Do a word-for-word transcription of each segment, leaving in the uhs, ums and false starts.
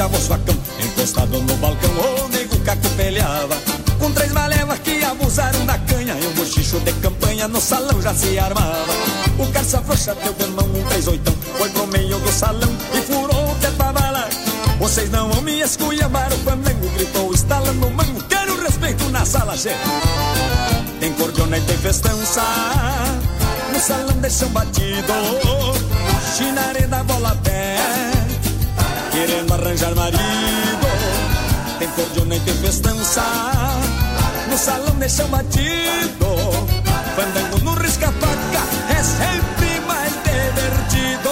Volkswagen, encostado no balcão, o nego caco peleava. Com três malevas que abusaram da canha, e um bochicho de campanha no salão já se armava. O calça frouxa deu de mão um três oitão, foi pro meio do salão e furou o teto da bala. Vocês não vão me esculhambar, o pandango gritou, estalando o mango, quero respeito na sala, gente. Tem cordiona e tem festança, no salão de chão batido, chinaré bola pé, querendo arranjar marido. Tem cordiona e tem festança, no salão de chão batido, fandango no risca-faca, é sempre mais divertido.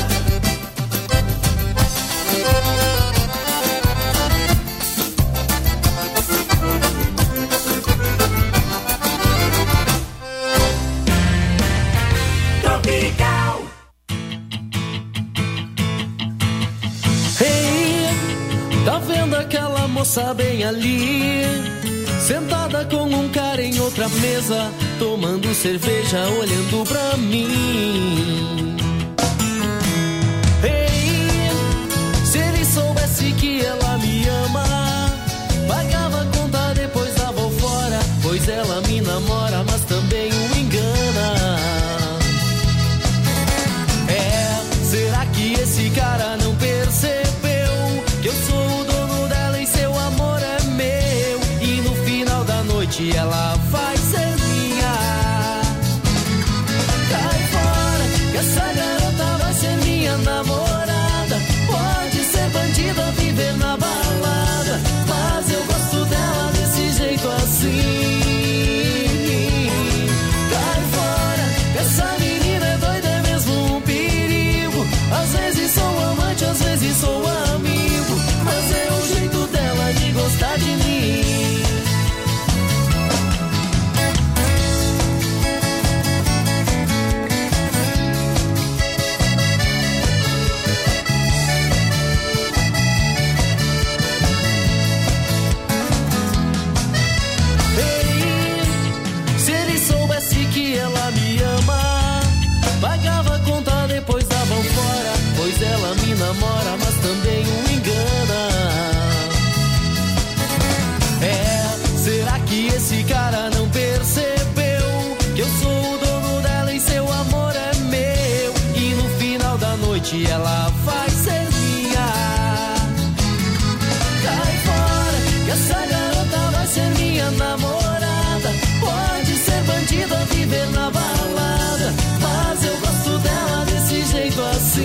Tropical. Hey, tá vendo aquela moça bem ali, sentada com um cara em outra mesa, tomando cerveja, olhando pra mim. Hey, se ele soubesse que ela me ama, pagava a conta, depois dava o fora, pois ela me namora, mas também o engana. É, será que esse cara não percebeu que eu sou o dono dela e seu amor é meu? E no final da noite ela vai ser minha. Cai fora, que essa garota vai ser minha namorada. Pode ser bandida, viver na balada, mas eu gosto dela desse jeito assim. Cai fora, que essa menina é doida, é mesmo um perigo. Às vezes sou amante, às vezes sou amigo, mas é o jeito dela de gostar de mim. Ei, se ele soubesse que ela me ama, pagava a conta, depois davam fora, pois ela me namora, mas também o engana. É, será que esse cara não percebeu que eu sou o dono dela e seu amor é meu? E no final da noite ela vai ser minha. Cai fora, que essa garota vai ser minha namorada. Pode ser bandida, viver na balada, mas eu gosto dela desse jeito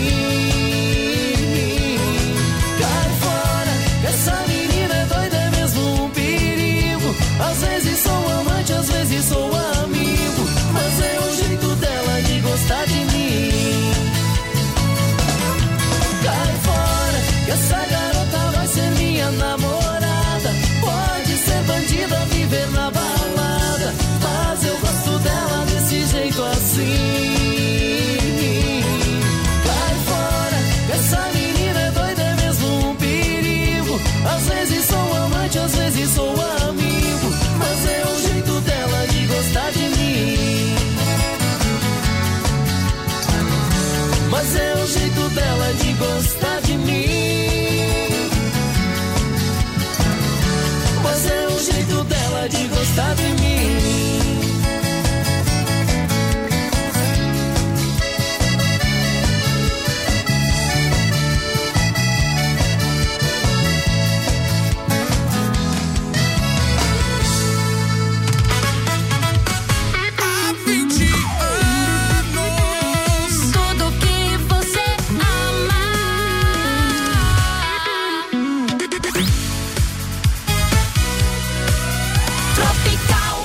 assim. Cai fora, que essa menina é doida, é mesmo um perigo. Às vezes sou amante, às vezes sou amigo, mas é o jeito dela de gostar de mim. Cai fora, que essa garota vai ser minha namorada. Pode ser bandida, viver na balada, mas eu gosto dela desse jeito assim. Cai fora, que essa menina é doida, é mesmo um perigo. Às vezes sou amante, às vezes sou amigo, mas é o jeito dela de gostar de mim. Mas é o jeito dela de gostar de mim. Mas é o jeito dela de gostar de mim. Tudo que você ama. Tropical.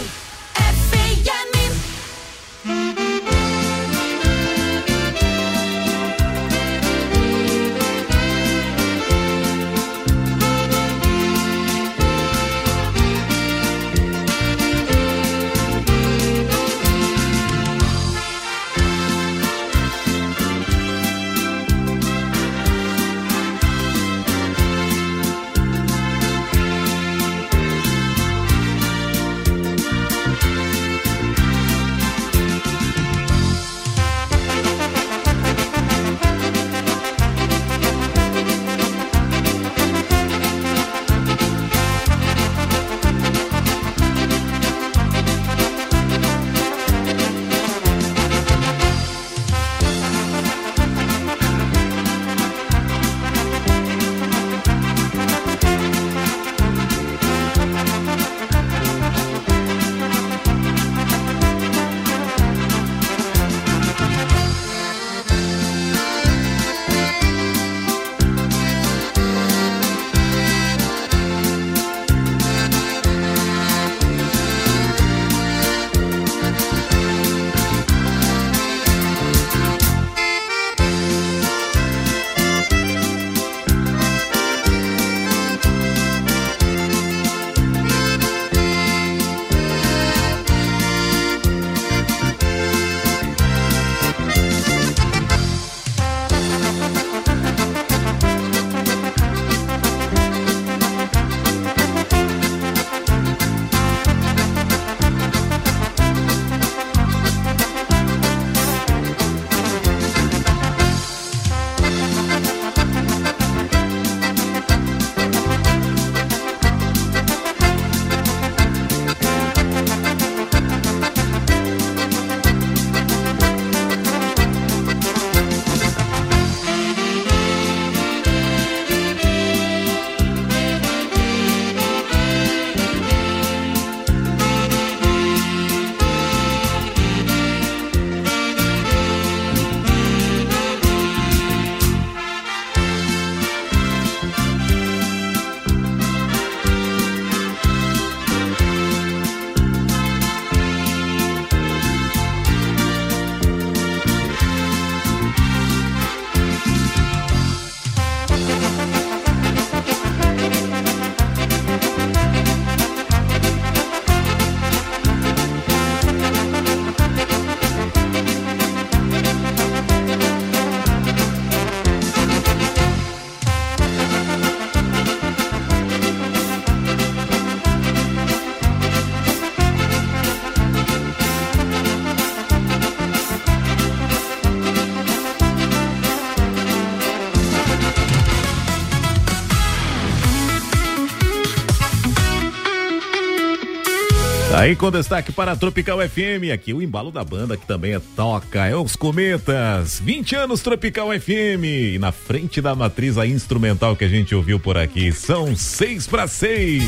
Aí com destaque para a Tropical F M, aqui o embalo da banda que também é toca, é os Cometas, vinte anos Tropical F M, e na frente da matriz a instrumental que a gente ouviu por aqui, são seis para seis.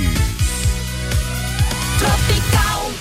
Tropical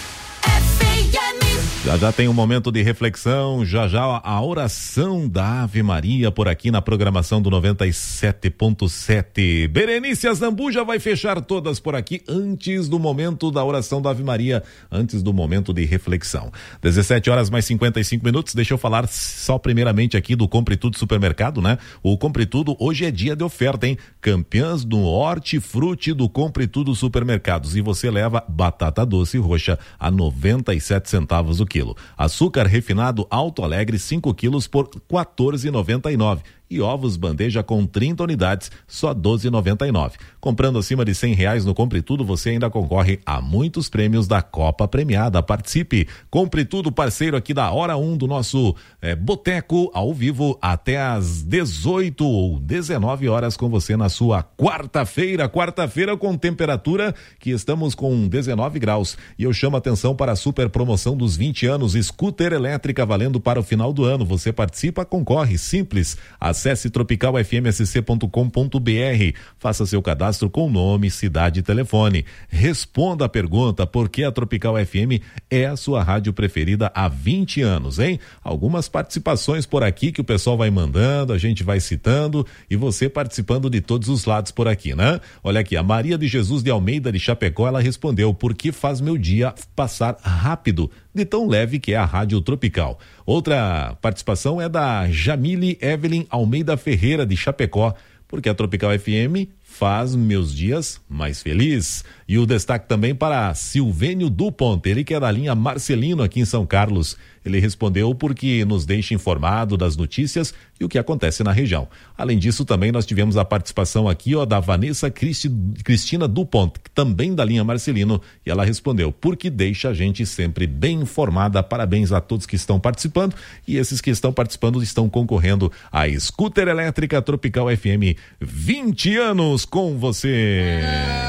F M. Já já tem um momento de reflexão, já já a oração da Ave Maria por aqui na programação do noventa e sete ponto sete. Berenice Azambuja vai fechar todas por aqui antes do momento da oração da Ave Maria, antes do momento de reflexão. dezessete horas mais cinquenta e cinco minutos, deixa eu falar só primeiramente aqui do Compre Tudo Supermercado, né? O Compre Tudo hoje é dia de oferta, hein? Campeãs do Hortifruti do Compre Tudo Supermercados, e você leva batata doce roxa a noventa e sete centavos o quilo. Açúcar refinado Alto Alegre cinco quilos por quatorze reais e noventa e nove centavos. E ovos bandeja com trinta unidades, só doze reais e noventa e nove centavos. Comprando acima de cem reais no Compre Tudo, você ainda concorre a muitos prêmios da Copa Premiada. Participe! Compre Tudo, parceiro aqui da Hora um do nosso é, Boteco, ao vivo até às dezoito ou dezenove horas com você na sua quarta-feira. Quarta-feira com temperatura que estamos com dezenove graus. E eu chamo a atenção para a super promoção dos vinte anos, scooter elétrica valendo para o final do ano. Você participa, concorre, simples. Acesse tropical f m s c ponto com ponto b r, faça seu cadastro com nome, cidade e telefone. Responda a pergunta: por que a Tropical F M é a sua rádio preferida há vinte anos, hein? Algumas participações por aqui que o pessoal vai mandando, a gente vai citando e você participando de todos os lados por aqui, né? Olha aqui, a Maria de Jesus de Almeida de Chapecó, ela respondeu: porque faz meu dia passar rápido, de tão leve que é a Rádio Tropical. Outra participação é da Jamile Evelyn Almeida Ferreira de Chapecó, porque a Tropical F M faz meus dias mais felizes. E o destaque também para Silvênio Dupont, ele que é da linha Marcelino aqui em São Carlos. Ele respondeu porque nos deixa informado das notícias e o que acontece na região. Além disso, também nós tivemos a participação aqui, ó, da Vanessa Cristi, Cristina Dupont, também da linha Marcelino, e ela respondeu: porque deixa a gente sempre bem informada. Parabéns a todos que estão participando, e esses que estão participando estão concorrendo a scooter elétrica Tropical F M, vinte anos com você.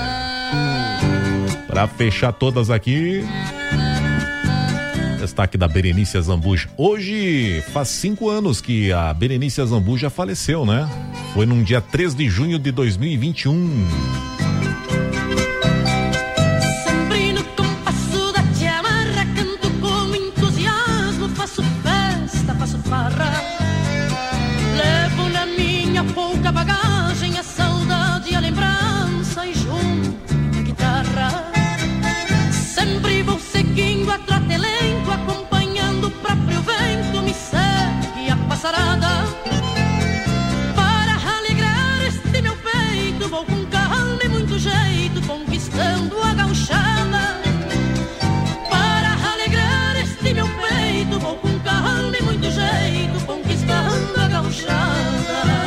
Para fechar todas aqui, destaque da Berenice Azambuja. Hoje faz cinco anos que a Berenice Azambuja faleceu, né? Foi num dia três de junho de dois mil e vinte e um. Sempre no compasso da chamarra, canto com entusiasmo, faço festa, faço farra. Levo na minha pouca bagagem a saudade e a lembrança, e junto minha guitarra. Sempre vou seguindo a trote lento, acompanhando o próprio vento, me segue a passarada. Para alegrar este meu peito, vou com calma e muito jeito, conquistando a gauchada. Para alegrar este meu peito, vou com calma e muito jeito, conquistando a gauchada.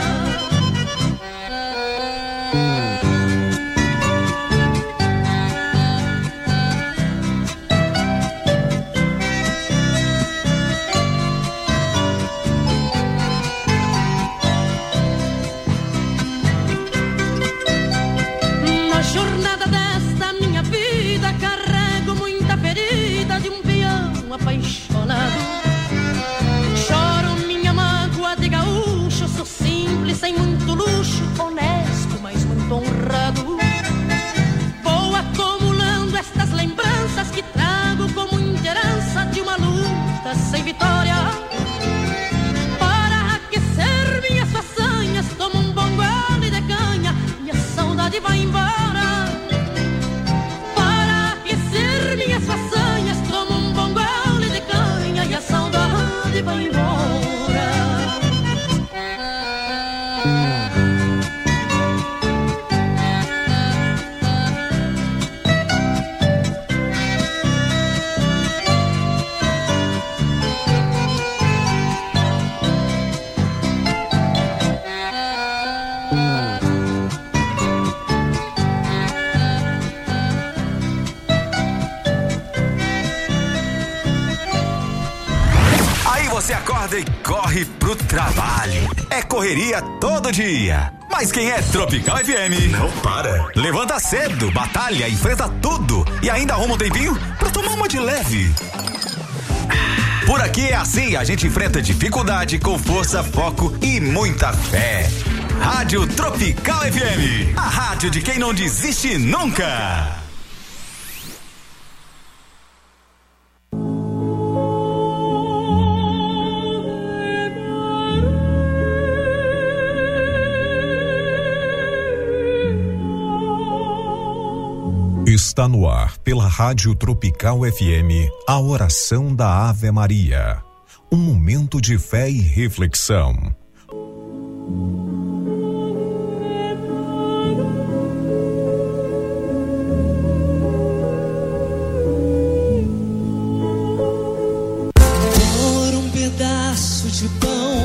Jornada desta minha vida, carrego muita ferida de um peão apaixonado. Choro minha mágoa de gaúcho, sou simples, sem muito luxo, honesto, mas muito honrado. Vou acumulando estas lembranças que trago como herança de uma luta sem vitória. Para aquecer minhas façanhas, tomo um bom gole de canha e a saudade vai embora. Minhas façanhas, tomo um bom gole de canha e a saudade vai embora. Você acorda e corre pro trabalho. É correria todo dia. Mas quem é Tropical F M não para. Levanta cedo, batalha, enfrenta tudo e ainda arruma um tempinho pra tomar uma de leve. Por aqui é assim, a gente enfrenta dificuldade com força, foco e muita fé. Rádio Tropical F M, a rádio de quem não desiste nunca. Está no ar, pela Rádio Tropical F M, a oração da Ave Maria. Um momento de fé e reflexão. Por um pedaço de pão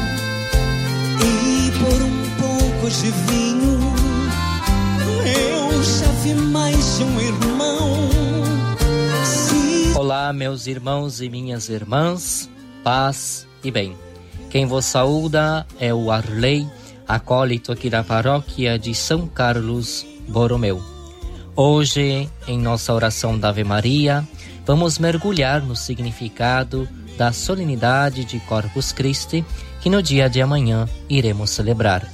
e por um pouco de vinho, eu já vi mais de um irmão. Se... Olá, meus irmãos e minhas irmãs, paz e bem. Quem vos saúda é o Arley, acólito aqui da paróquia de São Carlos Borromeu. Hoje, em nossa oração da Ave Maria, vamos mergulhar no significado da solenidade de Corpus Christi, que no dia de amanhã iremos celebrar.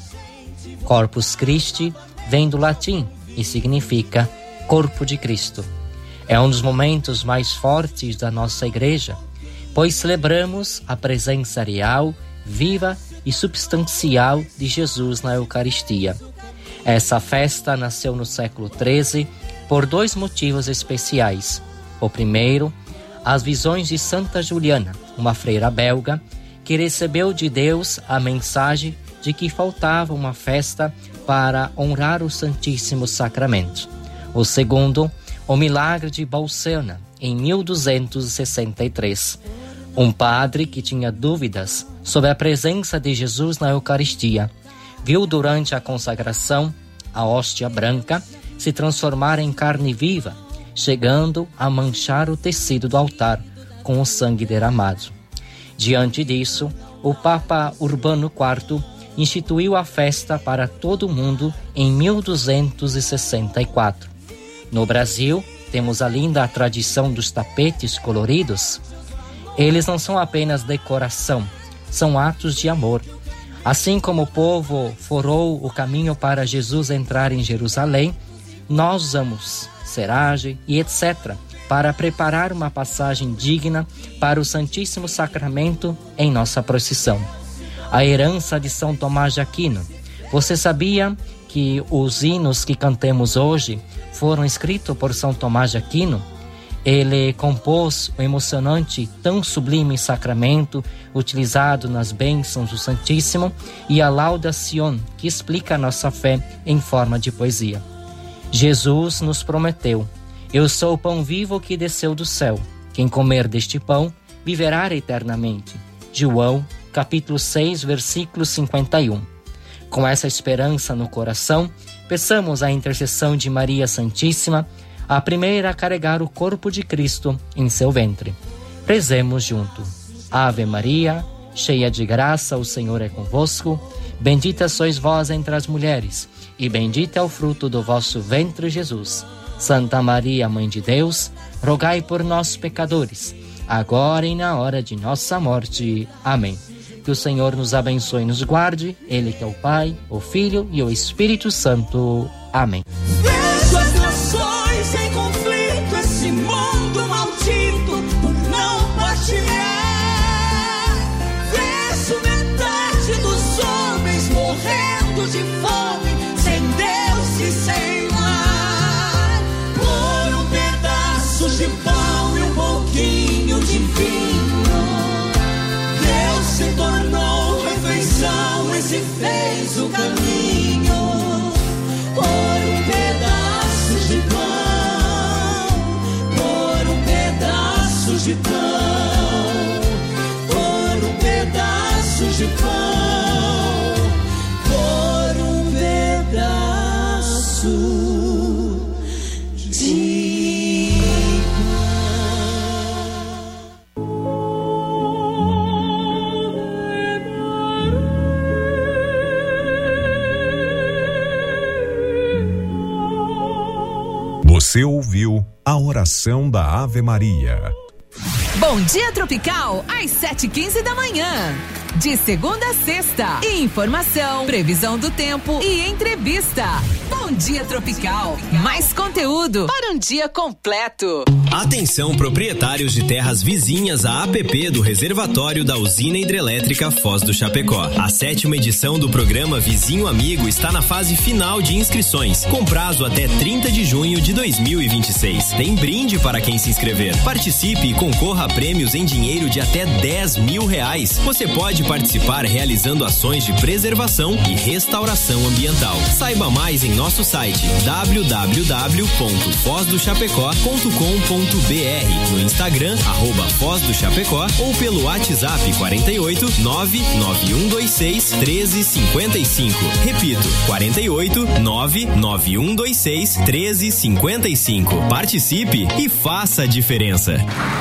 Corpus Christi vem do latim e significa corpo de Cristo. É um dos momentos mais fortes da nossa igreja, pois celebramos a presença real, viva e substancial de Jesus na Eucaristia. Essa festa nasceu no século treze por dois motivos especiais. O primeiro, as visões de Santa Juliana, uma freira belga, que recebeu de Deus a mensagem de que faltava uma festa para honrar o Santíssimo Sacramento. O segundo, o milagre de Bolsena, em mil duzentos e sessenta e três. Um padre que tinha dúvidas sobre a presença de Jesus na Eucaristia viu durante a consagração a hóstia branca se transformar em carne viva, chegando a manchar o tecido do altar com o sangue derramado. Diante disso, o Papa Urbano quarto instituiu a festa para todo o mundo em mil duzentos e sessenta e quatro. No Brasil, temos a linda tradição dos tapetes coloridos. Eles não são apenas decoração, são atos de amor. Assim como o povo forou o caminho para Jesus entrar em Jerusalém, nós usamos seragem e etcétera para preparar uma passagem digna para o Santíssimo Sacramento em nossa procissão. A herança de São Tomás de Aquino. Você sabia que os hinos que cantemos hoje foram escritos por São Tomás de Aquino? Ele compôs o emocionante tão sublime sacramento utilizado nas bênçãos do Santíssimo e a Laudación, que explica a nossa fé em forma de poesia. Jesus nos prometeu: eu sou o pão vivo que desceu do céu. Quem comer deste pão viverá eternamente. João, capítulo seis, versículo cinquenta e um. Com essa esperança no coração, peçamos a intercessão de Maria Santíssima, a primeira a carregar o corpo de Cristo em seu ventre. Rezemos junto. Ave Maria, cheia de graça, o Senhor é convosco. Bendita sois vós entre as mulheres, e bendito é o fruto do vosso ventre, Jesus. Santa Maria, Mãe de Deus, rogai por nós, pecadores, agora e na hora de nossa morte. Amém. Que o Senhor nos abençoe e nos guarde, Ele que é o Pai, o Filho e o Espírito Santo. Amém. Vejo as nações em conflito, esse mundo maldito por não partilhar. Vejo metade dos homens morrendo de fome, sem Deus e sem lar. Por um pedaço de pão e um pouquinho de vinho, Deus se tornou refeição e se fez o caminho. Por um pedaço de pão, por um pedaço de pão, por um pedaço de pão, por um pedaço de Você ouviu a oração da Ave Maria. Bom Dia Tropical, às sete e quinze da manhã. De segunda a sexta. Informação, previsão do tempo e entrevista. Bom Dia Tropical. Mais conteúdo para um dia completo. Atenção, proprietários de terras vizinhas à A P P do reservatório da usina hidrelétrica Foz do Chapecó. A sétima edição do programa Vizinho Amigo está na fase final de inscrições, com prazo até trinta de junho de dois mil e vinte e seis. Tem brinde para quem se inscrever. Participe e concorra a prêmios em dinheiro de até dez mil reais. Você pode participar realizando ações de preservação e restauração ambiental. Saiba mais em nosso site w w w ponto foz do chapecó ponto com ponto b r, no Instagram arroba Foz do Chapecó ou pelo WhatsApp quarenta e oito, nove nove um dois seis, treze cinquenta e cinco. Repito, quarenta e oito, nove nove um dois seis, treze cinquenta e cinco. Participe e faça a diferença.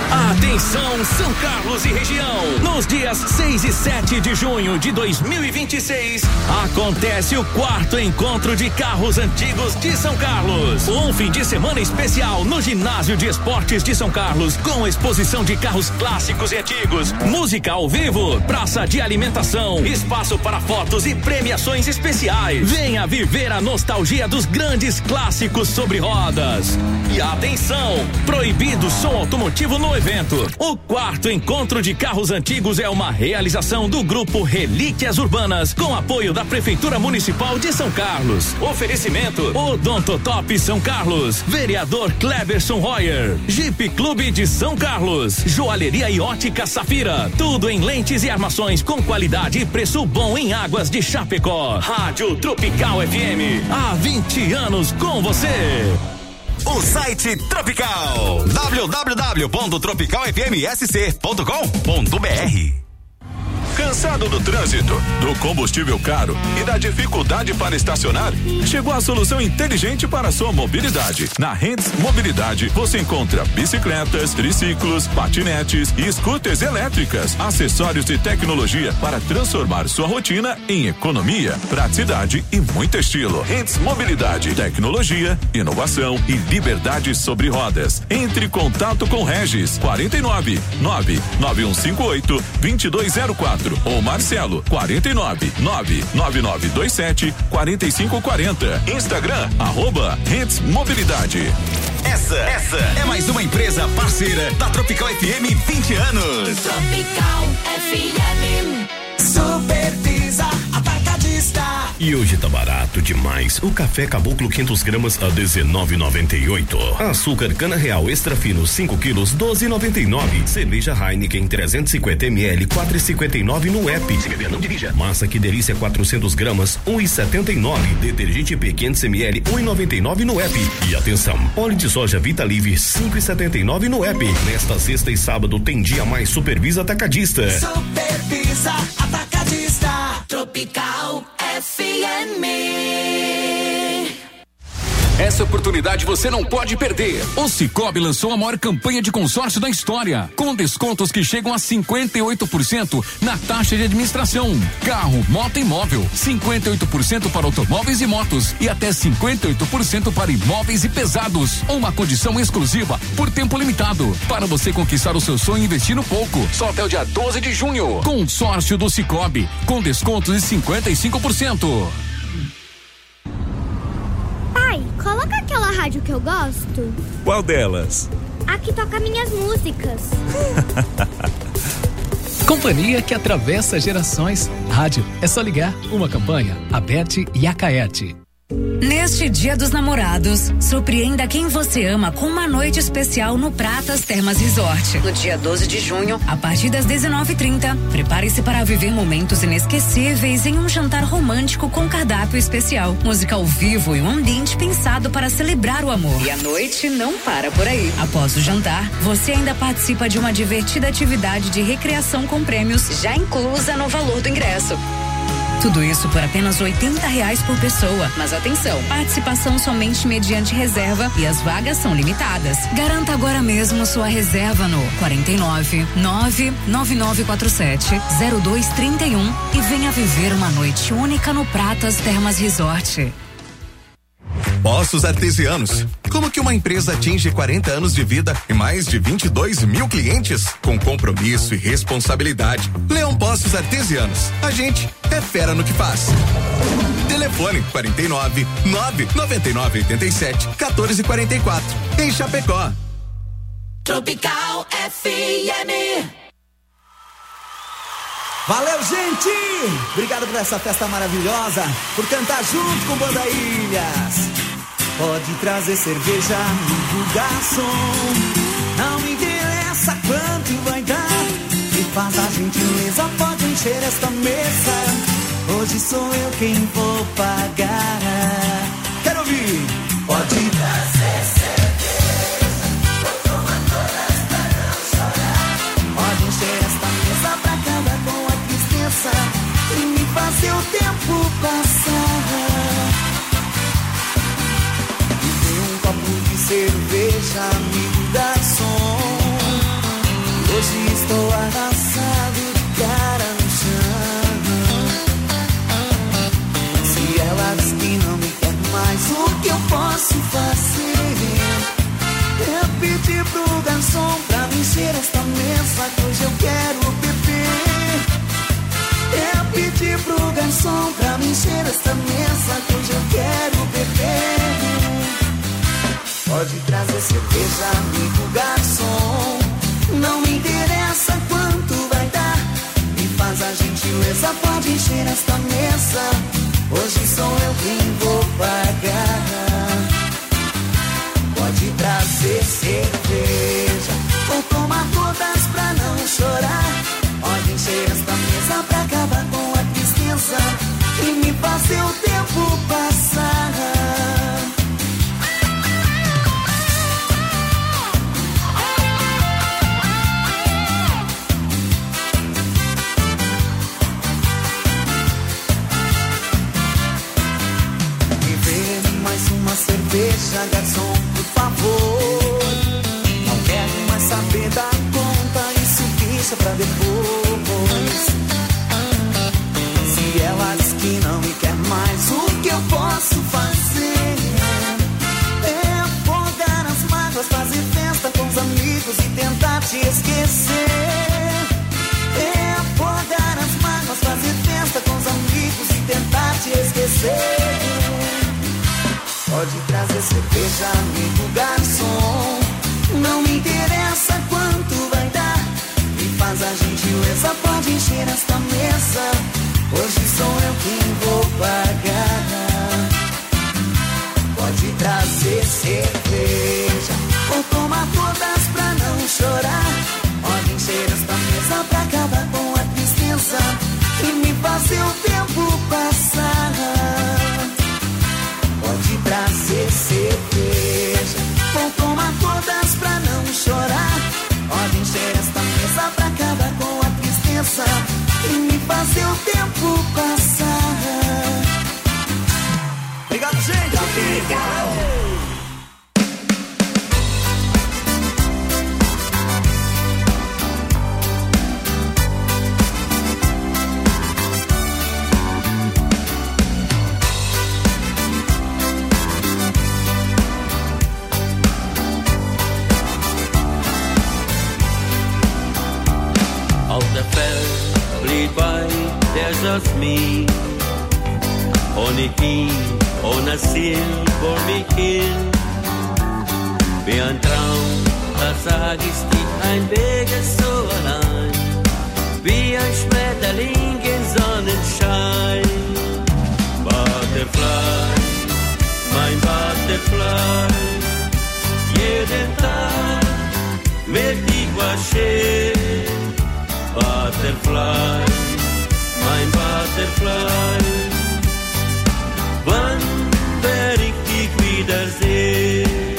Atenção, São Carlos e região. Nos dias seis e sete de junho de dois mil e vinte e seis, acontece o quarto encontro de carros antigos de São Carlos. Um fim de semana especial no Ginásio de Esportes de São Carlos, com exposição de carros clássicos e antigos, música ao vivo, praça de alimentação, espaço para fotos e premiações especiais. Venha viver a nostalgia dos grandes clássicos sobre rodas. E atenção, proibido som automotivo no evento. O quarto encontro de carros antigos é uma realização do grupo Relíquias Urbanas, com apoio da Prefeitura Municipal de São Carlos. Oferecimento Odontotop São Carlos, vereador Cleberson Royer, Jeep Clube de São Carlos, Joalheria e Ótica Safira, tudo em lentes e armações com qualidade e preço bom em Águas de Chapecó. Rádio Tropical F M, há vinte anos com você. O site Tropical, w w w ponto tropical f m s c ponto com ponto b r. Cansado do trânsito, do combustível caro e da dificuldade para estacionar? Chegou a solução inteligente para a sua mobilidade. Na Rents Mobilidade você encontra bicicletas, triciclos, patinetes e scooters elétricas, acessórios e tecnologia para transformar sua rotina em economia, praticidade e muito estilo. Rents Mobilidade, tecnologia, inovação e liberdade sobre rodas. Entre em contato com Regis, quarenta e nove, nove nove um cinco oito, dois dois zero quatro. Ou Marcelo, quarenta e nove, nove nove nove dois sete, quarenta e cinco quarenta. Instagram, arroba Rents Mobilidade. Essa, essa é mais uma empresa parceira da Tropical F M, vinte anos. Tropical F M. Super Pizza Atacadista. E hoje tá barato demais. O café Caboclo quinhentas gramas a dezenove e noventa e oito. Açúcar Cana Real Extra Fino cinco quilos doze e noventa e nove. Cerveja Heineken trezentos e cinquenta mililitros quatro e cinquenta e nove no app. Se beber, não dirija. Massa Que Delícia quatrocentas gramas um e setenta e nove. Detergente P quinhentos mililitros um e noventa e nove no app. E atenção, óleo de soja Vita Livre cinco e setenta e nove no app. Nesta sexta e sábado tem dia mais Supervisa Atacadista. Supervisa Atacadista. Tropical F M. Essa oportunidade você não pode perder. O Cicobi lançou a maior campanha de consórcio da história, com descontos que chegam a cinquenta e oito por cento na taxa de administração. Carro, moto e imóvel, cinquenta e oito por cento para automóveis e motos e até cinquenta e oito por cento para imóveis e pesados. Uma condição exclusiva por tempo limitado, para você conquistar o seu sonho investindo pouco. Só até o dia doze de junho. Consórcio do Cicobi, com descontos de cinquenta e cinco por cento. Pai, coloca aquela rádio que eu gosto. Qual delas? A que toca minhas músicas. Companhia que atravessa gerações. Rádio, é só ligar. Uma campanha, a Beth e a Caete. Neste Dia dos Namorados, surpreenda quem você ama com uma noite especial no Pratas Termas Resort. No dia doze de junho, a partir das dezenove e trinta, prepare-se para viver momentos inesquecíveis em um jantar romântico com cardápio especial, música ao vivo e um ambiente pensado para celebrar o amor. E a noite não para por aí. Após o jantar, você ainda participa de uma divertida atividade de recreação com prêmios, já inclusa no valor do ingresso. Tudo isso por apenas oitenta reais por pessoa. Mas atenção, participação somente mediante reserva e as vagas são limitadas. Garanta agora mesmo sua reserva no quarenta e nove, nove nove nove quatro sete, zero dois trinta e um e venha viver uma noite única no Pratas Termas Resort. Poços Artesianos. Como que uma empresa atinge quarenta anos de vida e mais de vinte e dois mil clientes? Com compromisso e responsabilidade. Leão Poços Artesianos. A gente é fera no que faz. Telefone quarenta e nove, nove nove nove oito sete, quatorze quarenta e quatro. Em Chapecó. Tropical F M. Valeu, gente! Obrigado por essa festa maravilhosa, por cantar junto com Banda Ilhas. Pode trazer cerveja, amigo garçom. Não me interessa quanto vai dar. Me faz a gentileza, pode encher esta mesa. Hoje sou eu quem vou pagar. Quero ouvir! Pode trazer cerveja, vou tomar todas pra não chorar. Pode encher esta mesa pra acabar com a tristeza e me fazer o tempo passar. Me dê um copo de cerveja, amigo garçom. Hoje estou arrasado de cara no chão. Se ela diz que não me quer mais, o que eu posso fazer? É pedir pro garçom pra me encher esta mesa, que hoje eu quero beber. É pedir pro garçom pra me encher esta mesa, que hoje eu quero beber. Pode trazer cerveja, amigo garçom. Não me interessa quanto vai dar. Me faz a gentileza, pode encher esta mesa. Hoje sou eu quem vou pagar. Pode trazer cerveja, vou tomar todas pra não chorar. Pode encher esta mesa pra acabar com a tristeza e me fazer o tempo passar. Uma cerveja, garçom, por favor. Não quero mais saber da conta, isso deixa pra depois. Se ela diz que não me quer mais, o que eu posso fazer? É afogar as mágoas, fazer festa com os amigos e tentar te esquecer. É afogar as mágoas, fazer festa com os amigos e tentar te esquecer. Pode trazer cerveja, amigo garçom. Não me interessa quanto vai dar. Me faz a gentileza, pode encher esta mesa. Hoje sou eu quem vou pagar. Pode trazer cerveja, vou tomar todas pra não chorar. Pode encher esta mesa pra acabar com a tristeza e me fazer o tempo passar. Pode trazer cerveja, vou tomar todas pra não chorar. Pode encher esta mesa pra acabar com a tristeza e me fazer o tempo passar. Obrigado, gente! Obrigado! There's just me. Ohne ihn, ohne Ziel vor mich hin. Wie ein Traum, da sag ich dir, ein Weg ist so allein. Wie ein Schmetterling im Sonnenschein. Butterfly, mein Butterfly. Jeden Tag mit dich was schön. Butterfly, mein Butterfly, wann werd ich dich wiedersehen?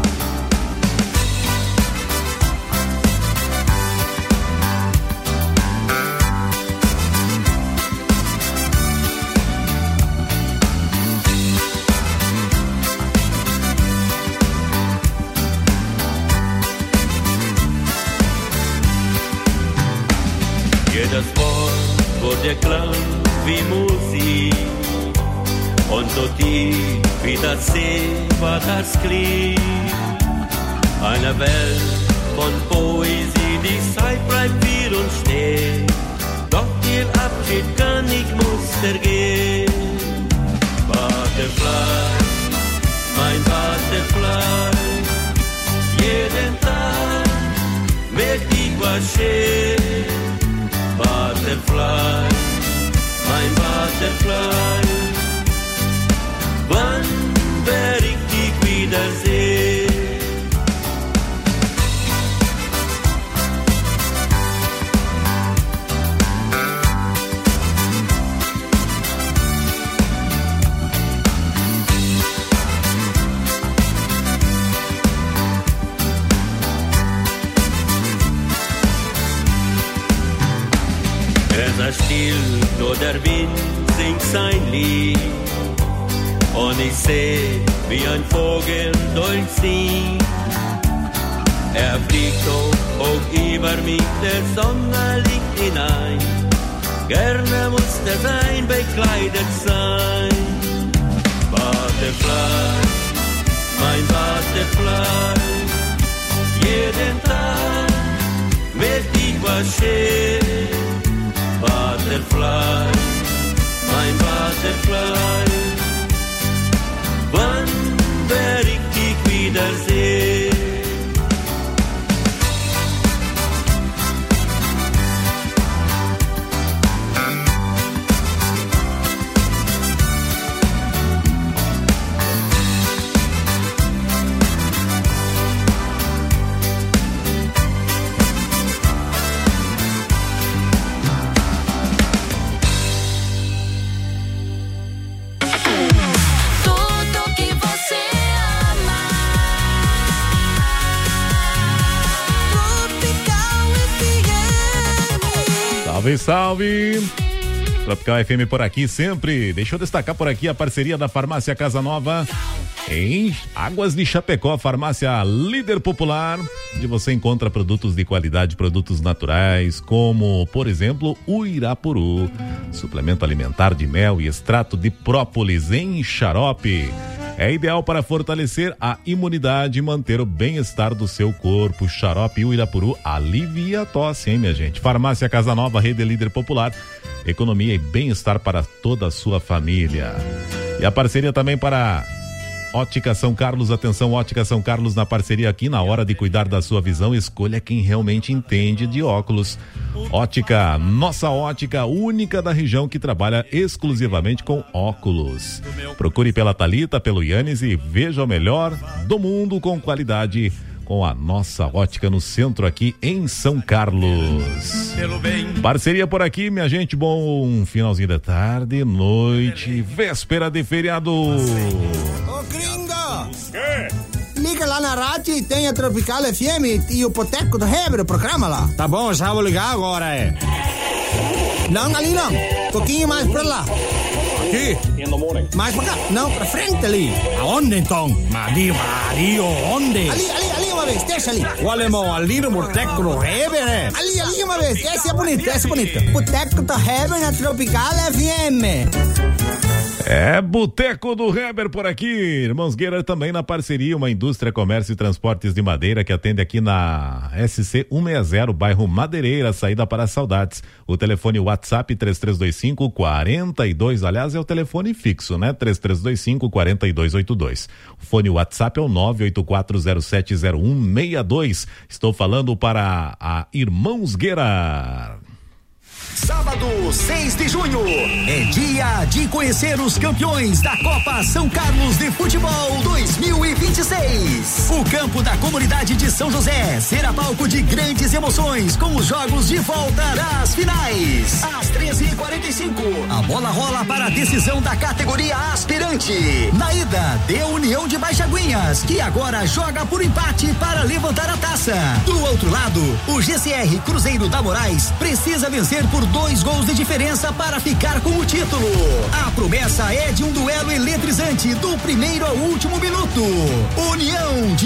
Jedes Wort wurde klang wie Musik und so tief wie das See war das Glied einer Welt von Poesie, die Zeit bleibt für uns stehen. Doch ihr Abschied kann ich musste gehen. Butterfly, mein Butterfly, jeden Tag merk ich was schön. Butterfly, mein Butterfly, wann werd ich dich wiedersehen? Er still, nur der Wind singt sein Lied. Und ich seh, wie ein Vogel durchzieht. Er fliegt hoch, hoch über mich, der Sonne liegt hinein. Gerne muss er sein, bekleidet sein. Butterfly, mein Butterfly, jeden Tag merk ich was schön. Butterfly, mein Butterfly, wann werd ich dich wiedersehen? Salve, salve! Tropical F M por aqui sempre. Deixa eu destacar por aqui a parceria da Farmácia Casa Nova em Águas de Chapecó, farmácia líder popular, onde você encontra produtos de qualidade, produtos naturais, como, por exemplo, o Irapuru, suplemento alimentar de mel e extrato de própolis em xarope. É ideal para fortalecer a imunidade e manter o bem-estar do seu corpo. Xarope e o Irapuru alivia a tosse, hein, minha gente? Farmácia Casa Nova, rede líder popular, economia e bem-estar para toda a sua família. E a parceria também para Ótica São Carlos. Atenção, Ótica São Carlos na parceria aqui. Na hora de cuidar da sua visão, escolha quem realmente entende de óculos. Ótica, nossa ótica única da região que trabalha exclusivamente com óculos. Procure pela Thalita, pelo Yannis e veja o melhor do mundo com qualidade com a nossa ótica no centro aqui em São Carlos. Parceria por aqui, minha gente. Bom finalzinho da tarde, noite, véspera de feriado. Ô, gringo! Que? Liga lá na rádio e tem a Tropical F M e o Boteco do Heber, o programa lá. Tá bom, já vou ligar agora, é. Não, ali não. Um pouquinho mais pra lá. Aqui? Mais pra cá. Não, pra frente ali. Aonde então? Maria, Maria, onde? Ali, ali, ali uma vez, deixa ali. O alemão, ali no Boteco do Heber, é? Ali, ali uma vez. Essa é bonita, essa é bonita. Boteco do Heber na Tropical F M. É, Boteco do Heber por aqui, irmãos Guerra também na parceria, uma indústria, comércio e transportes de madeira que atende aqui na S C cento e sessenta, bairro Madeireira, saída para Saudades. O telefone WhatsApp três três dois cinco, quatro dois, aliás é o telefone fixo, né? três três dois cinco, quatro dois oito dois. O fone WhatsApp é o nove oito quatro zero sete zero um seis dois. Estou falando para a Irmãos Guerra. Sábado, seis de junho, é dia de conhecer os campeões da Copa São Carlos de Futebol dois mil e vinte e seis. O campo da comunidade de São José será palco de grandes emoções com os jogos de volta das finais. Às treze e quarenta e cinco, a bola rola para a decisão da categoria aspirante. Na ida, de União de Baixaguinhas, que agora joga por empate para levantar a taça. Do outro lado, o G C R Cruzeiro da Moraes precisa vencer por dois gols de diferença para ficar com o título. A promessa é de um duelo eletrizante do primeiro ao último minuto. União de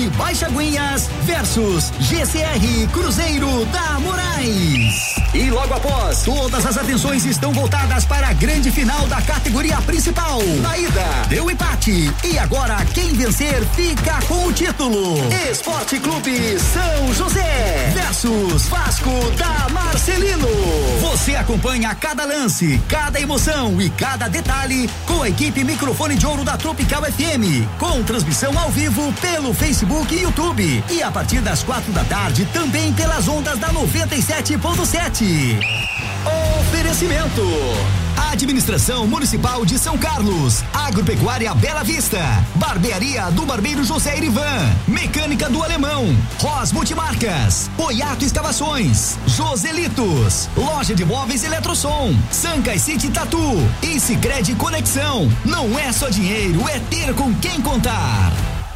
e Baixa Guinhas versus G C R Cruzeiro da Moraes. E logo após, todas as atenções estão voltadas para a grande final da categoria principal. Na ida, deu empate. E agora, quem vencer fica com o título. Esporte Clube São José versus Vasco da Marcelino. Você acompanha cada lance, cada emoção e cada detalhe com a equipe Microfone de Ouro da Tropical F M. Com transmissão ao vivo pelo Facebook e YouTube. E a partir das quatro da tarde, também pelas ondas da noventa e sete ponto sete. Oferecimento: Administração Municipal de São Carlos, Agropecuária Bela Vista, Barbearia do Barbeiro José Irivan, Mecânica do Alemão, Ros Multimarcas, Oiato Escavações, Joselitos, Loja de Móveis Eletrosom, Sancai City Tatu e Sicredi Conexão. Não é só dinheiro, é ter com quem contar.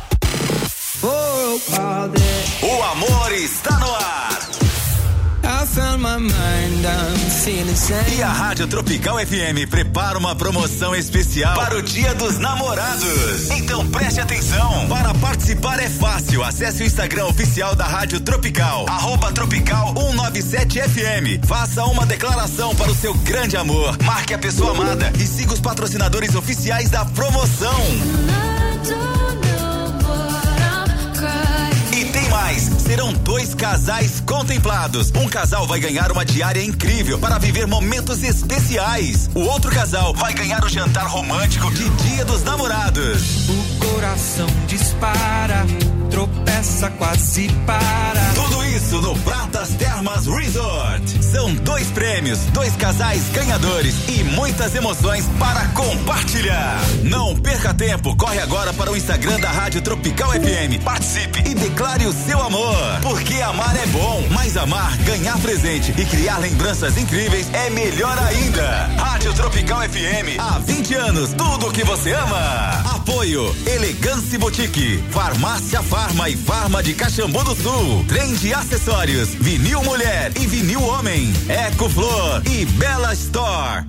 O amor está no ar. E a Rádio Tropical F M prepara uma promoção especial para o Dia dos Namorados. Então preste atenção. Para participar é fácil. Acesse o Instagram oficial da Rádio Tropical, arroba tropical cento e noventa e sete F M. Faça uma declaração para o seu grande amor. Marque a pessoa amada e siga os patrocinadores oficiais da promoção. E tem mais, serão dois casais contemplados. Um casal vai ganhar uma diária incrível para viver momentos especiais. O outro casal vai ganhar o jantar romântico de Dia dos Namorados. O coração dispara, tropeça, quase para. Tudo isso no Pratas Termas Resort. São dois prêmios, dois casais ganhadores e muitas emoções para compartilhar. Não perca tempo, corre agora para o Instagram da Rádio Tropical F M. Participe e declare o seu amor. Porque amar é bom, mas amar, ganhar presente e criar lembranças incríveis é melhor ainda. Rádio Tropical F M, há vinte anos, tudo que você ama. Apoio Elegance Boutique, Farmácia Farma e Farma de Caxambu do Sul, Trend Acessórios, Vinil Mulher e Vinil Homem, Ecoflor e Bela Store.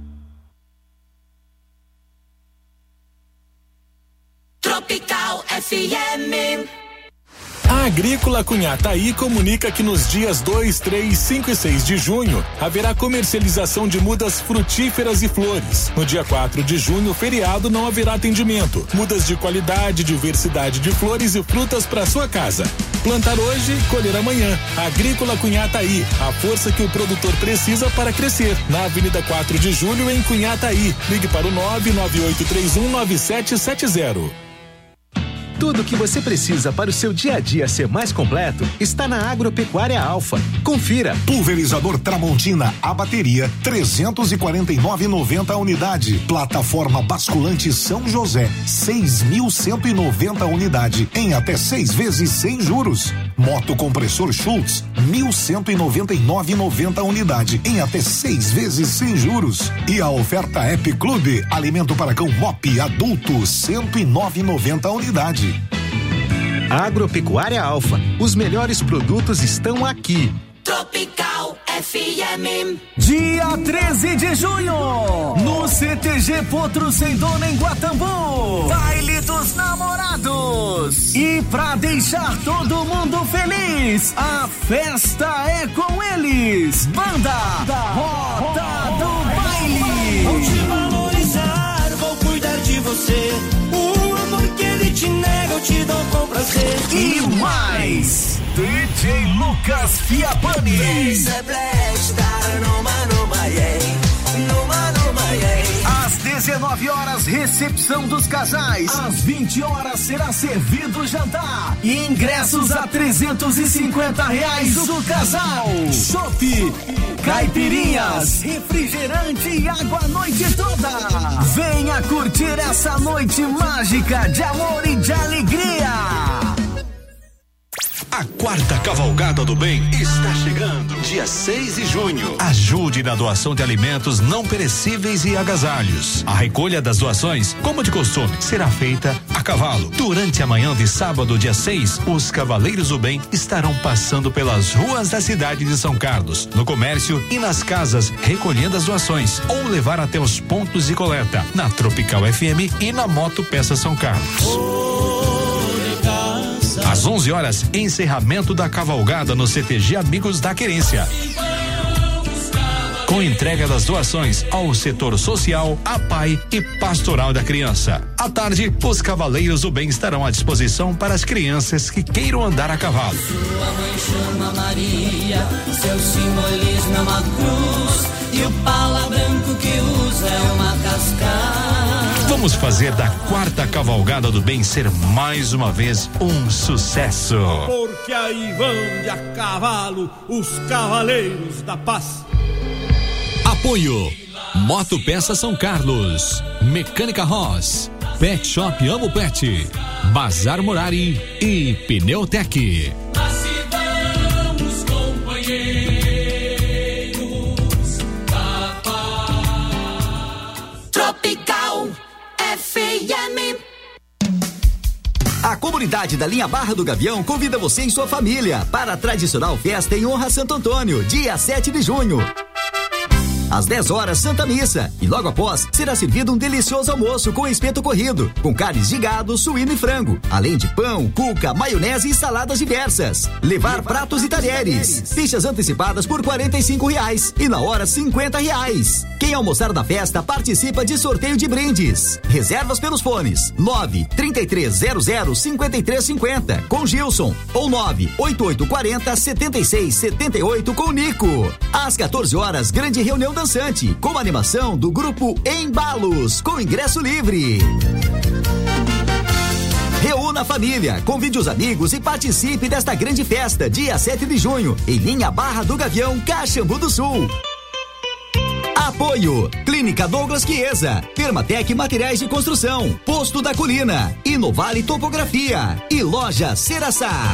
Tropical F M. A Agrícola Cunhataí comunica que nos dias dois, três, cinco e seis de junho haverá comercialização de mudas frutíferas e flores. No dia quatro de junho, feriado, não haverá atendimento. Mudas de qualidade, diversidade de flores e frutas para sua casa. Plantar hoje, colher amanhã. Agrícola Cunhataí, a força que o produtor precisa para crescer. Na Avenida quatro de julho, em Cunhataí. Ligue para o nove nove oito três um nove sete sete zero. Tudo o que você precisa para o seu dia a dia ser mais completo está na Agropecuária Alfa. Confira. Pulverizador Tramontina, a bateria, trezentos e quarenta e nove reais e noventa centavos a unidade. Plataforma basculante São José, seis mil cento e noventa a unidade, em até seis vezes sem juros. Moto compressor Schultz, mil cento e noventa e nove reais e noventa centavos a unidade, em até seis vezes sem juros. E a oferta App Clube, alimento para cão Mop adulto, cento e nove reais e noventa centavos a unidade. Agropecuária Alfa, os melhores produtos estão aqui. Tropical F M. Dia treze de junho, no C T G Potro Sem Dona em Guatambu, Baile dos Namorados. E pra deixar todo mundo feliz, a festa é com eles. Banda Rota do Baile. Vou te valorizar, vou cuidar de você. O amor que ele te nega, eu te dou com prazer. E mais, D J Lucas Fiabani. Às dezenove horas, recepção dos casais. Às vinte horas será servido o jantar. E ingressos a trezentos e cinquenta reais do casal. Chopp, caipirinhas, refrigerante e água a noite toda. Venha curtir essa noite mágica de amor e de alegria. A quarta cavalgada do bem está chegando, dia seis de junho. Ajude na doação de alimentos não perecíveis e agasalhos. A recolha das doações, como de costume, será feita a cavalo. Durante a manhã de sábado, dia seis, os Cavaleiros do Bem estarão passando pelas ruas da cidade de São Carlos, no comércio e nas casas, recolhendo as doações ou levar até os pontos de coleta, na Tropical F M e na Moto Peça São Carlos. As Às onze horas, encerramento da cavalgada no C T G Amigos da Querência. Com entrega das doações ao setor social, A P A I e Pastoral da Criança. À tarde, os Cavaleiros do Bem estarão à disposição para as crianças que queiram andar a cavalo. Sua mãe chama Maria, seu simbolismo é uma cruz e o pala branco que usa é uma cascata. Vamos fazer da quarta Cavalgada do Bem ser mais uma vez um sucesso. Porque aí vão de a cavalo os Cavaleiros da Paz. Apoio Moto Peça São Carlos, Mecânica Ross, Pet Shop Amo Pet, Bazar Morari e Pneutec. Vamos, companheiros da paz. Tropical F M. A comunidade da linha Barra do Gavião convida você e sua família para a tradicional festa em honra a Santo Antônio, dia sete de junho. Às dez horas, Santa Missa. E logo após, será servido um delicioso almoço com espeto corrido, com carnes de gado, suíno e frango. Além de pão, cuca, maionese e saladas diversas. Levar, Levar pratos e talheres. Fichas antecipadas por quarenta e cinco reais. E na hora, cinquenta reais. Quem almoçar na festa participa de sorteio de brindes. Reservas pelos fones nove trinta e três zero zero cinquenta e três cinquenta com Gilson ou nove oito oito quarenta setenta e seis setenta e oito com Nico. Às quatorze horas, grande reunião dançante com animação do grupo Embalos com ingresso livre. Reúna a família, convide os amigos e participe desta grande festa, dia sete de junho, em linha Barra do Gavião, Caxambu do Sul. Apoio Clínica Douglas Chiesa, Permatec Materiais de Construção, Posto da Colina, Inovale Topografia e Loja Ceraçá.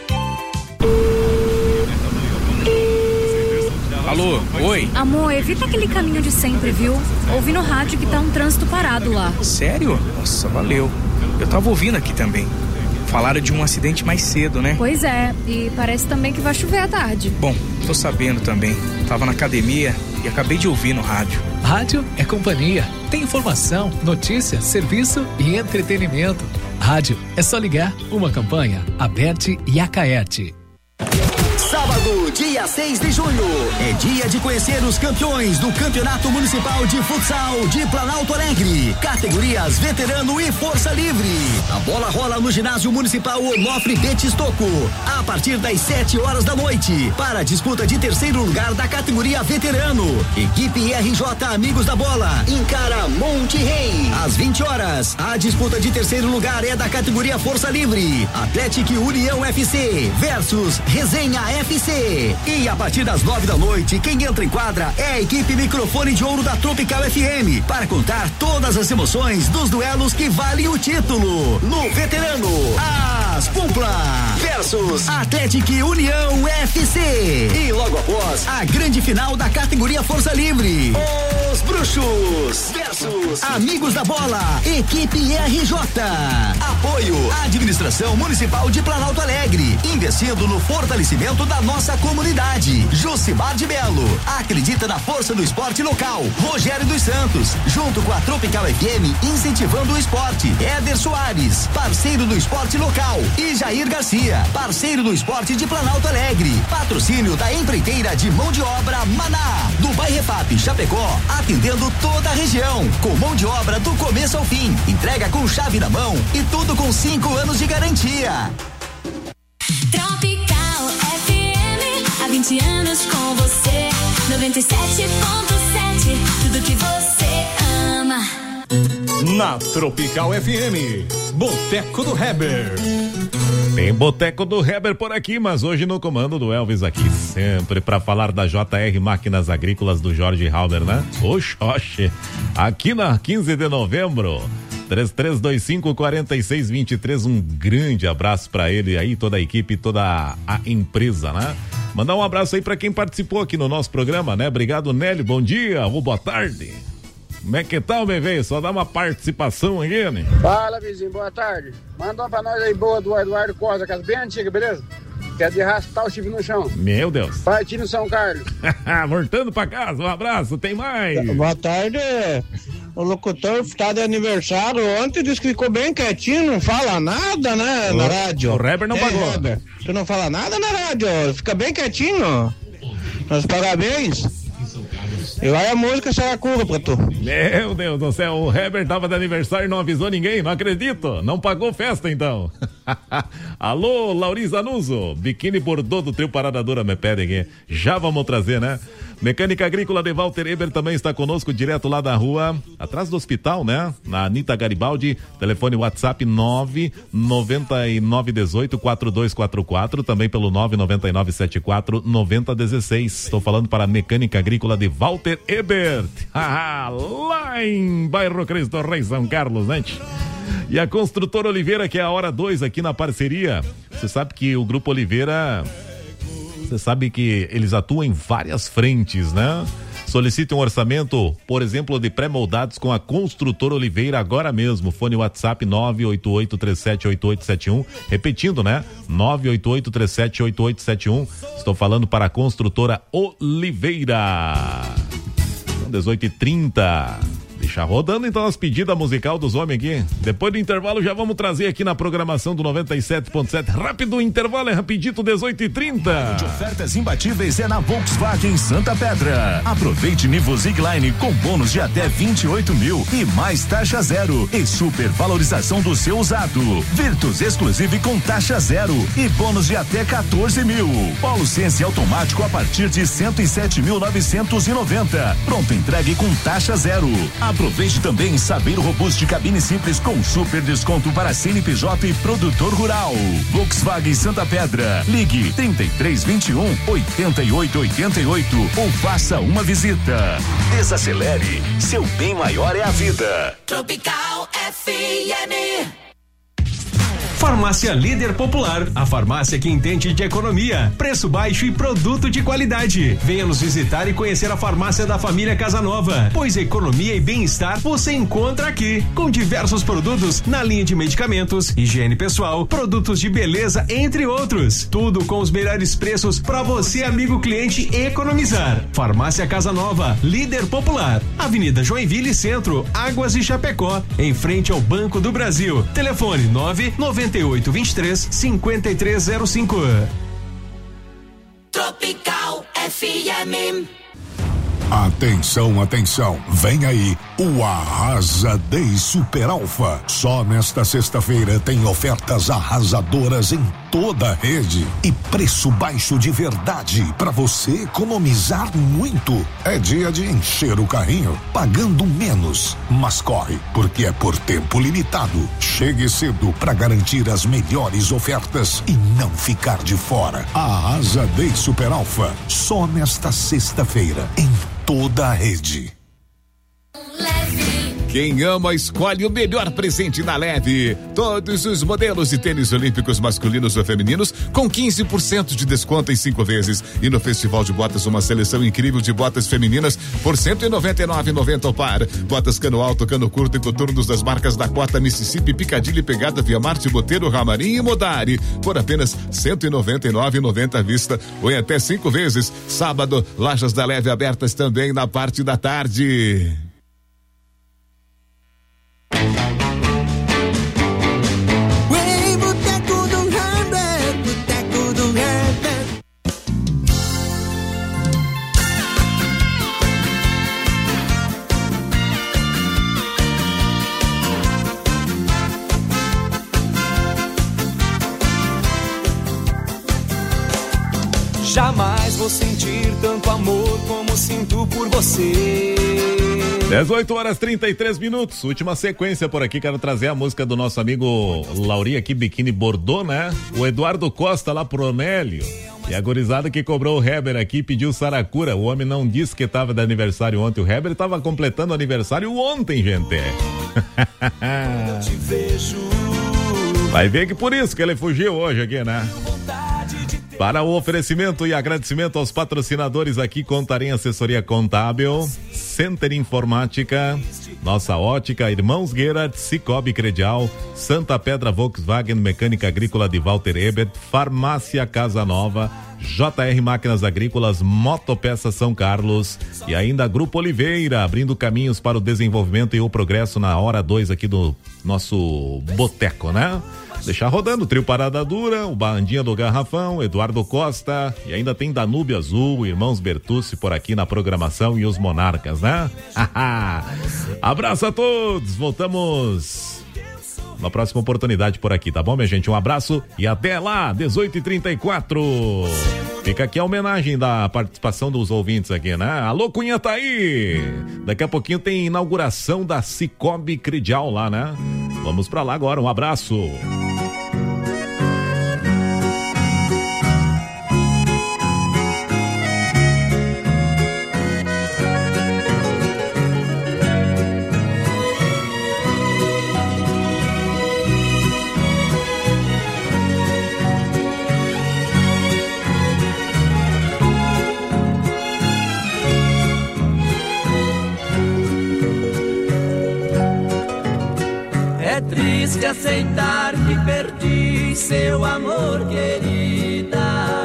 Alô, oi. Amor, evita aquele caminho de sempre, viu? Ouvi no rádio que tá um trânsito parado lá. Sério? Nossa, valeu. Eu tava ouvindo aqui também. Falaram de um acidente mais cedo, né? Pois é, e parece também que vai chover à tarde. Bom, tô sabendo também. Tava na academia e acabei de ouvir no rádio. Rádio é companhia. Tem informação, notícia, serviço e entretenimento. Rádio é só ligar. Uma campanha, Aberte e Acaerte. Sábado, dia seis de junho, é dia de conhecer os campeões do Campeonato Municipal de Futsal de Planalto Alegre, categorias veterano e força livre. A bola rola no ginásio municipal Onofre Betis Toco, a partir das sete horas da noite, para a disputa de terceiro lugar da categoria veterano. Equipe R J Amigos da Bola encara Monte Rei. Às vinte horas, a disputa de terceiro lugar é da categoria força livre, Atlético União F C versus Resenha F C. E a partir das nove da noite, quem entra em quadra é a equipe Microfone de Ouro da Tropical F M para contar todas as emoções dos duelos que valem o título. No veterano, As Pumpla versus Atlético União F C. E logo após, a grande final da categoria Força Livre, Os Bruxos versus Amigos da Bola, equipe R J. Apoio Administração Municipal de Planalto Alegre, investindo no fortalecimento da nossa comunidade. Jucimar de Melo, acredita na força do esporte local. Rogério dos Santos, junto com a Tropical F M, incentivando o esporte. Éder Soares, parceiro do esporte local. E Jair Garcia, parceiro do esporte de Planalto Alegre. Patrocínio da empreiteira de mão de obra Maná, do Bairrefap Chapecó, atendendo toda a região, com mão de obra do começo ao fim. Entrega com chave na mão e tudo com cinco anos de garantia. Tropical F M, há vinte anos com você. noventa e sete ponto sete, tudo que você ama. Na Tropical F M, Boteco do Heber. Tem Boteco do Heber por aqui, mas hoje no comando do Elvis aqui, sempre para falar da J R Máquinas Agrícolas do Jorge Halber, né? Oxoxe, aqui na quinze de novembro. três três dois cinco, quatro seis dois três, um grande abraço para ele aí, toda a equipe, toda a empresa, né? Mandar um abraço aí para quem participou aqui no nosso programa, né? Obrigado, Nélio, bom dia ou boa tarde. Como é que tá, meu velho? Só dá uma participação aí, né? Fala, vizinho, boa tarde. Manda uma pra nós aí boa do Eduardo Costa, casa bem antiga, beleza? Que é de arrastar o chifre no chão. Meu Deus. Partindo São Carlos. Voltando pra casa, um abraço, tem mais. Boa tarde. O locutor está de aniversário ontem, disse que ficou bem quietinho, não fala nada, né, na rádio. O Reber não Ei, pagou. Reber, tu não fala nada na rádio, fica bem quietinho. Meus parabéns. E vai a música Saracura pra tu. Meu Deus do céu, o Heber tava de aniversário e não avisou ninguém, não acredito. Não pagou festa então. Alô, Lauriza Nuso, biquíni bordô do trio Parada Dura me pedem aqui. Já vamos trazer, né? Mecânica Agrícola de Walter Eber também está conosco direto lá da rua, atrás do hospital, né? Na Anita Garibaldi, telefone WhatsApp nove nove nove um oito quatro dois quatro quatro, também pelo nove nove nove sete quatro nove zero um seis. Estou falando para a Mecânica Agrícola de Walter Ebert, lá em bairro Cristo Rei, São Carlos, né? E a Construtora Oliveira, que é a hora dois aqui na parceria. Você sabe que o Grupo Oliveira, você sabe que eles atuam em várias frentes, né? Solicite um orçamento, por exemplo, de pré-moldados com a Construtora Oliveira agora mesmo. Fone WhatsApp nove oito oito três sete oito oito sete um. Repetindo, né? nove oito oito três sete oito oito sete um. Estou falando para a Construtora Oliveira. dezoito e trinta. Deixa rodando então as pedidas musical dos homens aqui. Depois do intervalo já vamos trazer aqui na programação do noventa e sete ponto sete. Rápido intervalo, é rapidito, dezoito e trinta. De ofertas imbatíveis é na Volkswagen Santa Pedra. Aproveite Nivo Zigline com bônus de até vinte e oito mil e mais taxa zero e super valorização do seu usado. Virtus Exclusive com taxa zero e bônus de até quatorze mil. Paulo Sense automático a partir de cento e sete mil novecentos e noventa. Pronto entregue com taxa zero. Aproveite também Saber Robust de cabine simples com super desconto para C N P J e produtor rural. Volkswagen Santa Pedra. Ligue trinta e três vinte e um oitenta e oito oitenta e oito ou faça uma visita. Desacelere, seu bem maior é a vida. Tropical F M. Farmácia Líder Popular, a farmácia que entende de economia, preço baixo e produto de qualidade. Venha nos visitar e conhecer a farmácia da família Casanova, pois economia e bem-estar você encontra aqui, com diversos produtos na linha de medicamentos, higiene pessoal, produtos de beleza, entre outros. Tudo com os melhores preços para você, amigo cliente, economizar. Farmácia Casanova, Líder Popular, Avenida Joinville Centro, Águas e Chapecó, em frente ao Banco do Brasil. Telefone nove nove oito vinte e três cinquenta e três zero cinco. Tropical F M. Atenção, atenção, vem aí o Arrasa Day Super Alfa. Só nesta sexta-feira tem ofertas arrasadoras em toda a rede e preço baixo de verdade para você economizar muito. É dia de encher o carrinho pagando menos, mas corre porque é por tempo limitado. Chegue cedo para garantir as melhores ofertas e não ficar de fora. Arrasa Day Super Alfa, só nesta sexta-feira em toda a rede. Quem ama escolhe o melhor presente na Leve. Todos os modelos de tênis olímpicos masculinos ou femininos com quinze por cento de desconto em cinco vezes. E no Festival de Botas, uma seleção incrível de botas femininas por cento e noventa e nove reais e noventa centavos ao par. Botas cano alto, cano curto e coturnos das marcas Dakota, Mississippi, Piccadilly, Pegada, Via Marte, Boteiro, Ramarim e Modari por apenas cento e noventa e nove reais e noventa centavos à vista ou em até cinco vezes. Sábado, lojas da Leve abertas também na parte da tarde. Jamais vou sentir tanto amor como sinto por você. dezoito horas e trinta e três minutos, última sequência por aqui, quero trazer a música do nosso amigo Lauri aqui, Biquíni Bordô, né? O Eduardo Costa lá pro Onélio. E a gurizada que cobrou o Heber aqui pediu Saracura. O homem não disse que tava de aniversário ontem. O Heber tava completando aniversário ontem, gente. Eu te vejo. Vai ver que por isso que ele fugiu hoje aqui, né? Para o oferecimento e agradecimento aos patrocinadores aqui, Contarém Assessoria Contábil, Center Informática, Nossa Ótica, Irmãos Gerard, Cicobi Credial, Santa Pedra Volkswagen, Mecânica Agrícola de Walter Ebert, Farmácia Casa Nova, J R Máquinas Agrícolas, Motopeça São Carlos e ainda Grupo Oliveira, abrindo caminhos para o desenvolvimento e o progresso na hora dois aqui do nosso boteco, né? Deixar rodando o trio Parada Dura, o Bandinha do Garrafão, Eduardo Costa e ainda tem Danúbio Azul, Irmãos Bertucci por aqui na programação e os Monarcas, né? Abraço a todos, voltamos na próxima oportunidade por aqui, tá bom, minha gente? Um abraço e até lá, dezoito e trinta e quatro. Fica aqui a homenagem da participação dos ouvintes aqui, né? Alô, Cunhataí! Daqui a pouquinho tem inauguração da Cicobi Credial lá, né? Vamos pra lá agora, um abraço. Triste aceitar que perdi seu amor, querida.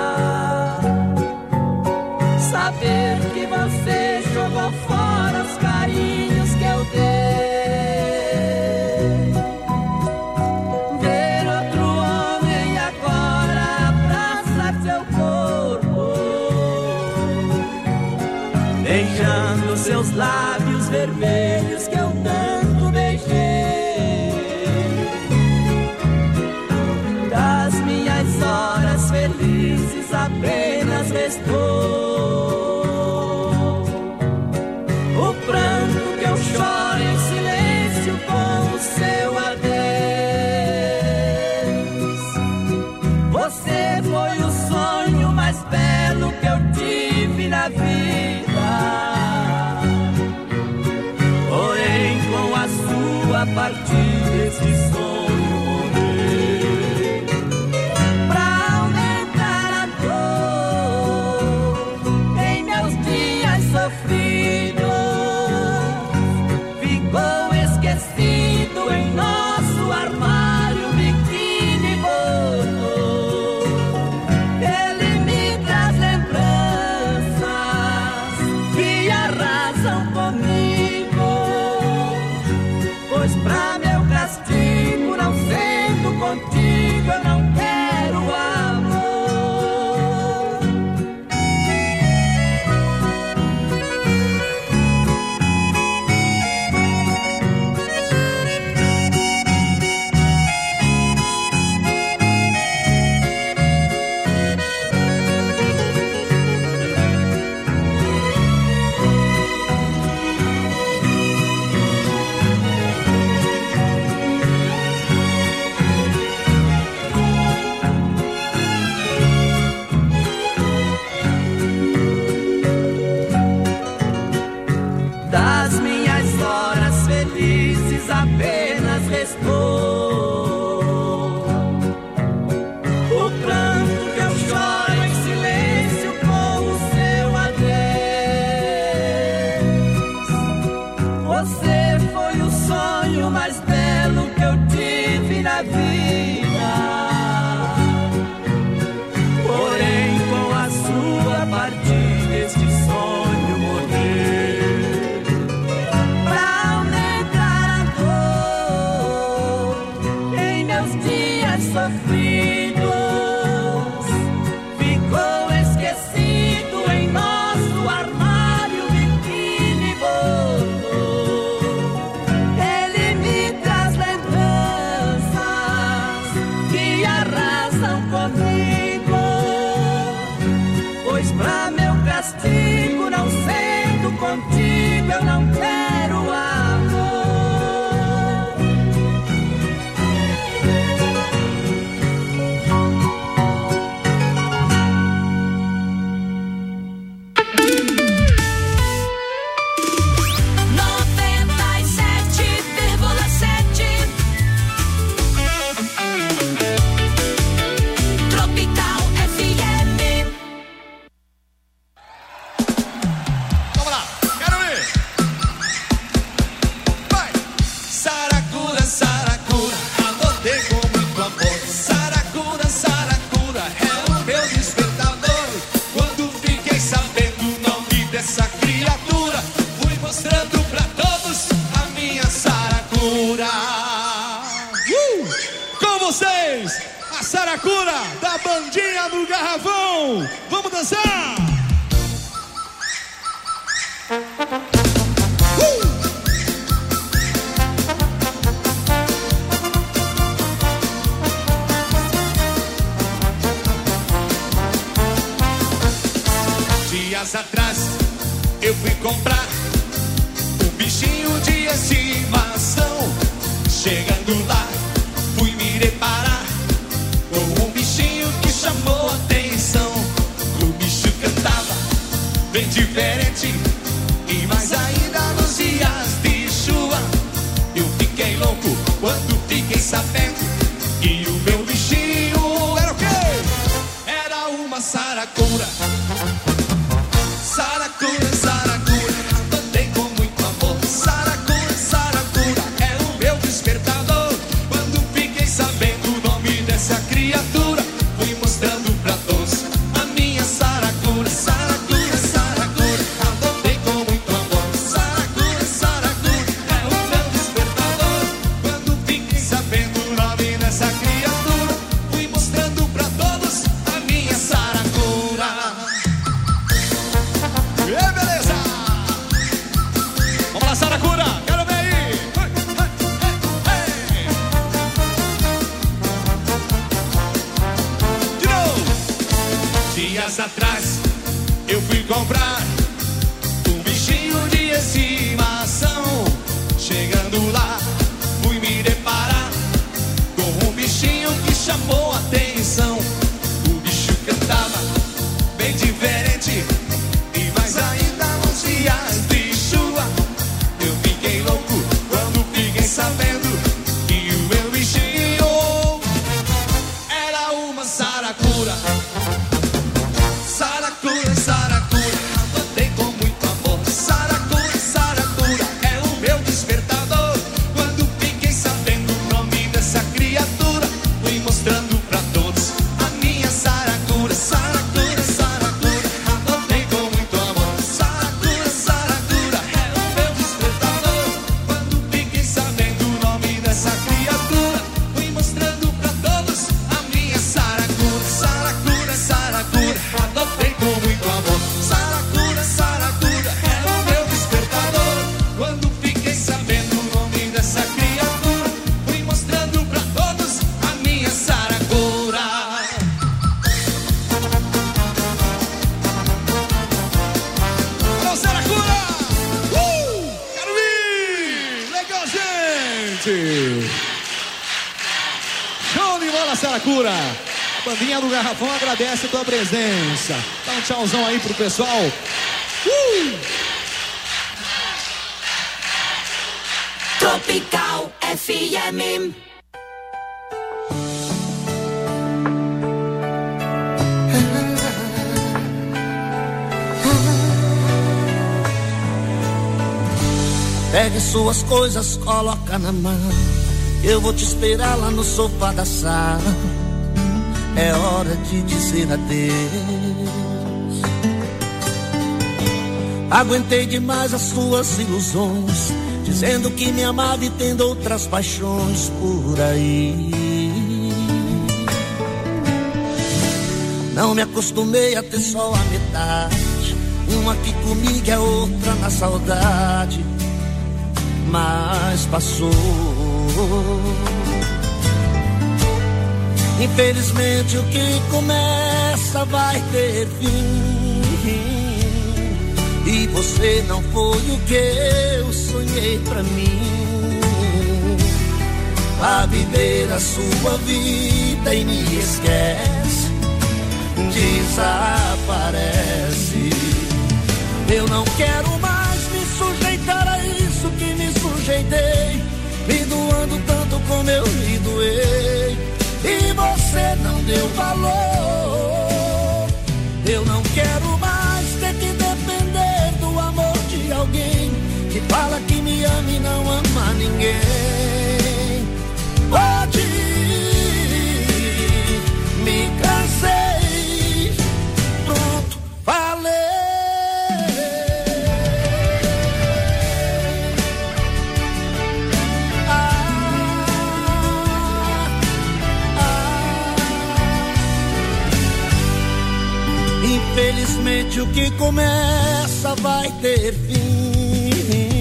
Saber que você jogou fora os carinhos que eu dei. Ver outro homem agora abraçar seu corpo, beijando seus lábios vermelhos que eu tanto beijei. Horas felizes apenas restou o pranto que eu choro em silêncio com o seu adeus. Você foi o sonho mais belo que eu tive na vida, porém com a sua partida esse sonho Saracura da bandinha do Garrafão. Vamos dançar! Uh! Dias atrás eu fui comprar um bichinho de estimação. Chegando lá, fui me deparar com um bichinho que chamou atenção. O bicho cantava bem diferente, e mais ainda nos dias de chuva. Eu fiquei louco quando fiquei sabendo que o meu bichinho era o quê? Era uma saracura. Saracura, saracura, andei com muito amor. Saracura, saracura, é o meu despertador. Quando fiquei sabendo o nome dessa criatura, fui mostrando pra todos a minha saracura. Saracura, saracura, andei com muito amor. Saracura, saracura, é o meu despertador. Quando fiquei sabendo o nome dessa criatura, fui mostrando pra todos a minha saracura. É, beleza! Vamos lá, saracura! Quero ver aí! Hey, hey, hey. De novo! Dias atrás eu fui comprar um bichinho de estimação. Chegando lá, fui me deparar com um bichinho que chamou atenção. O bicho cantava bem diferente, e mais ainda nos dias de chuva. Eu fiquei louco quando fiquei sabendo que o meu bichinho era uma saracura. Saracura, saracura, andei com muito amor. Saracura, saracura, é o meu despertador. Quando fiquei sabendo o nome dessa criatura, fui mostrando pra todos a minha saracura. Saracura, saracura, andei com muito amor. Saracura, saracura, é o meu despertador. Quando fiquei sabendo o nome dessa criatura, fui mostrando pra todos a minha saracura. Saracura, saracura, adotei com muito amor. Saracura, saracura, é o meu despertador. Quando fiquei sabendo o nome dessa criatura, fui mostrando pra todos a minha saracura. Alô, saracura! Uh! Quero vir! Legal, gente! Show de bola, saracura! A bandinha do Garrafão agradece a tua presença. Dá um tchauzão aí pro pessoal. Uh! Tropical F M. Pegue suas coisas, coloca na mão. Eu vou te esperar lá no sofá da sala. É hora de dizer adeus. Aguentei demais as suas ilusões, dizendo que me amava e tendo outras paixões por aí. Não me acostumei a ter só a metade, uma aqui comigo e a outra na saudade. Mas passou. Infelizmente o que começa vai ter fim, e você não foi o que eu sonhei pra mim. Vá viver a sua vida e me esquece, desaparece. Eu não quero mais me sujeitar a isso que me sujeitei, me doando tanto como eu me doei. E você não deu valor. Eu não quero mais ter que depender do amor de alguém que fala que me ama e não ama ninguém. Pode ir, me cansei, pronto, falei. Ah, ah, Infelizmente o que começa vai ter fim.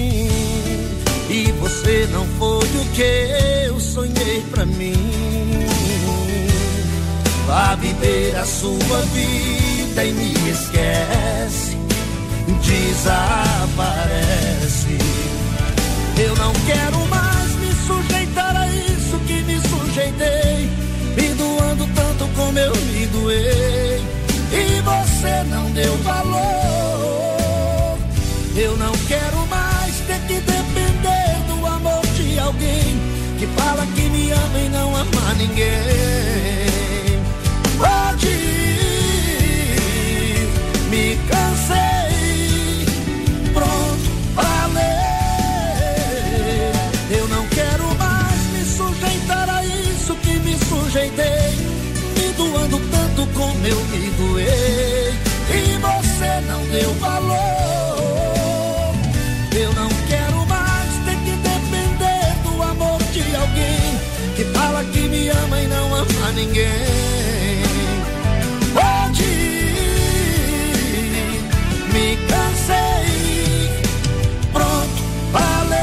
E você não foi o que eu sonhei pra mim. Vá viver a sua vida e me esquece, desaparece. Eu não quero mais me sujeitar a isso que me sujeitei, me doando tanto como eu me doei, e você não deu valor. Eu não quero mais ter que depender do amor de alguém que fala que me ama e não ama ninguém. Pode ir, me cansei, pronto, falei. Eu não quero mais me sujeitar a isso que me sujeitei, me doando tanto como eu me doei, e você não deu valor. Eu não quero mais ter que depender do amor de alguém que fala que me ama e não ama ninguém. Pode ir, me cansei, pronto, falei.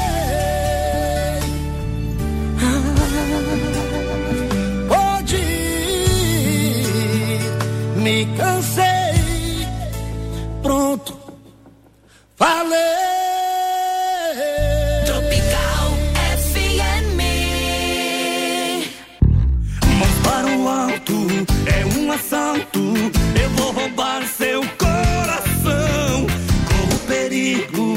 Pode ir, me cansei, pronto, falei. Tropical F M. Mãos para o alto, é um assalto. Eu vou roubar seu coração. Corro perigo